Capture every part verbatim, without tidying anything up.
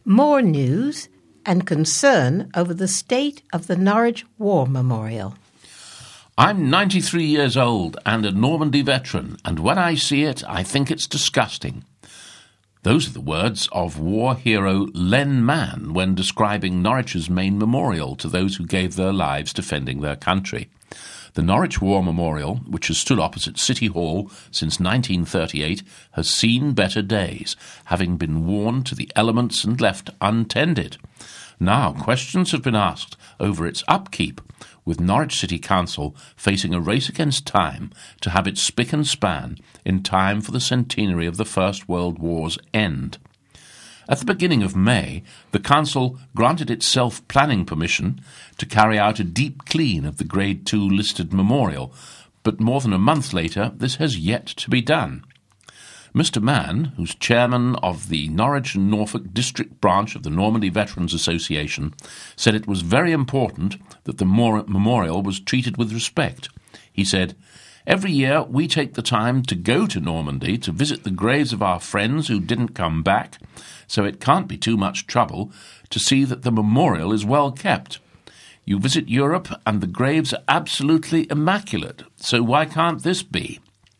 More news and concern over the state of the Norwich War Memorial. I'm ninety-three years old and a Normandy veteran, and when I see it, I think it's disgusting. Those are the words of war hero Len Mann when describing Norwich's main memorial to those who gave their lives defending their country. The Norwich War Memorial, which has stood opposite City Hall since nineteen thirty-eight, has seen better days, having been worn to the elements and left untended. Now questions have been asked over its upkeep, with Norwich City Council facing a race against time to have it spick and span in time for the centenary of the First World War's end. At the beginning of May, the Council granted itself planning permission to carry out a deep clean of the Grade two listed memorial, but more than a month later this has yet to be done. Mister Mann, who's chairman of the Norwich and Norfolk District Branch of the Normandy Veterans Association, said it was very important that the memorial was treated with respect. He said, "Every year we take the time to go to Normandy to visit the graves of our friends who didn't come back, so it can't be too much trouble to see that the memorial is well kept. You visit Europe and the graves are absolutely immaculate, so why can't this be?"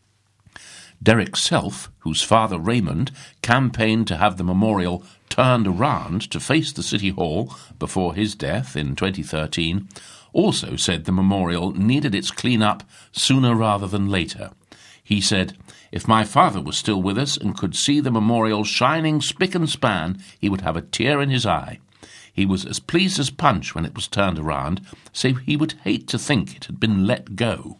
Derek Self, whose father Raymond campaigned to have the memorial turned around to face the City Hall before his death in twenty thirteen, also said the memorial needed its clean-up sooner rather than later. He said, "If my father was still with us and could see the memorial shining spick and span, he would have a tear in his eye. He was as pleased as Punch when it was turned around, so he would hate to think it had been let go."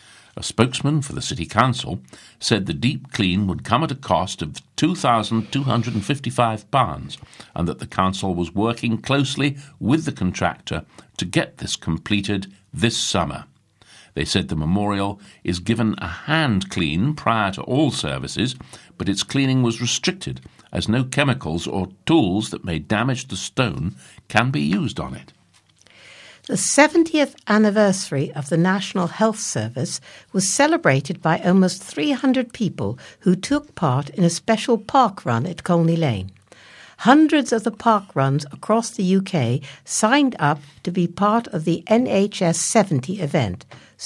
A spokesman for the City Council said the deep clean would come at a cost of two thousand two hundred fifty-five pounds and that the Council was working closely with the contractor to get this completed this summer. They said the memorial is given a hand clean prior to all services, but its cleaning was restricted as no chemicals or tools that may damage the stone can be used on it. The seventieth anniversary of the National Health Service was celebrated by almost three hundred people who took part in a special park run at Colney Lane. Hundreds of the park runs across the U K signed up to be part of the N H S seventy event,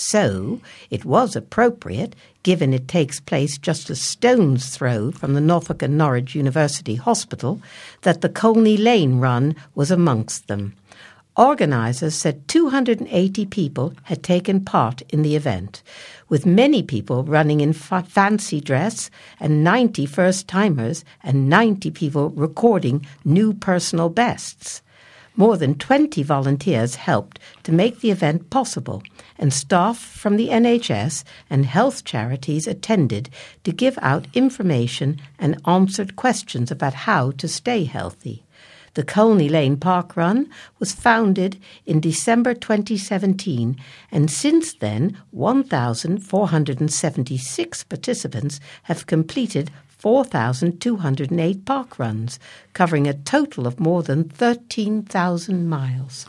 so it was appropriate, given it takes place just a stone's throw from the Norfolk and Norwich University Hospital, that the Colney Lane run was amongst them. Organisers said two hundred eighty people had taken part in the event, with many people running in fa- fancy dress and ninety first-timers and ninety people recording new personal bests. More than twenty volunteers helped to make the event possible, and staff from the N H S and health charities attended to give out information and answered questions about how to stay healthy. The Colney Lane Park Run was founded in December twenty seventeen, and since then one thousand four hundred seventy-six participants have completed four thousand two hundred eight park runs, covering a total of more than thirteen thousand miles.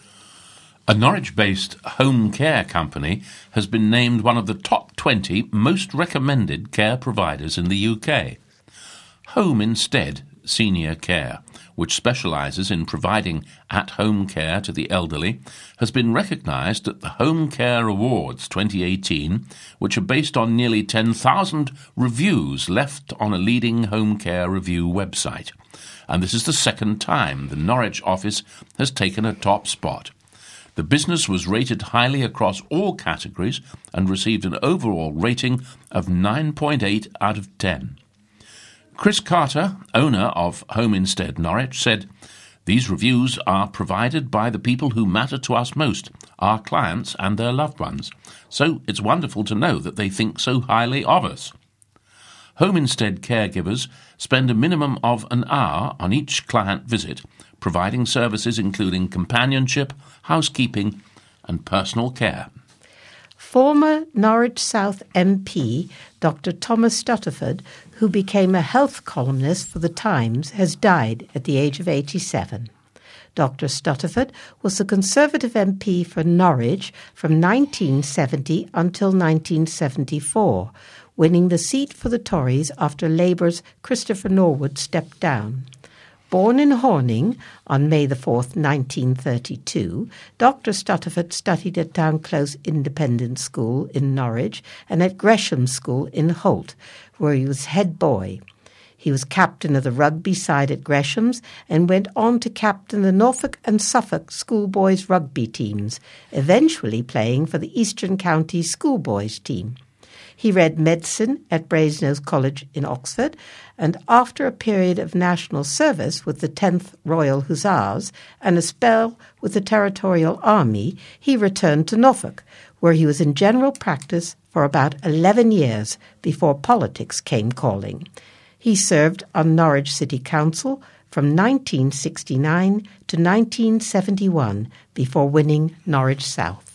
A Norwich-based home care company has been named one of the top twenty most recommended care providers in the U K. Home Instead Senior Care, which specialises in providing at-home care to the elderly, has been recognised at the Home Care Awards twenty eighteen, which are based on nearly ten thousand reviews left on a leading home care review website. And this is the second time the Norwich office has taken a top spot. The business was rated highly across all categories and received an overall rating of nine point eight out of ten. Chris Carter, owner of Home Instead Norwich, said, "These reviews are provided by the people who matter to us most, our clients and their loved ones. So it's wonderful to know that they think so highly of us." Home Instead caregivers spend a minimum of an hour on each client visit, providing services including companionship, housekeeping and personal care. Former Norwich South M P Doctor Thomas Stutterford, who became a health columnist for The Times, has died at the age of eighty-seven. Doctor Stutterford was the Conservative M P for Norwich from nineteen seventy until nineteen seventy-four, winning the seat for the Tories after Labour's Christopher Norwood stepped down. Born in Horning on May the fourth, nineteen thirty-two, Doctor Stutterford studied at Downclose Independent School in Norwich and at Gresham School in Holt, where he was head boy. He was captain of the rugby side at Gresham's and went on to captain the Norfolk and Suffolk schoolboys rugby teams, eventually playing for the Eastern Counties schoolboys team. He read medicine at Brasenose College in Oxford, and after a period of national service with the tenth Royal Hussars and a spell with the Territorial Army, he returned to Norfolk, where he was in general practice for about eleven years before politics came calling. He served on Norwich City Council from nineteen sixty-nine to nineteen seventy-one before winning Norwich South.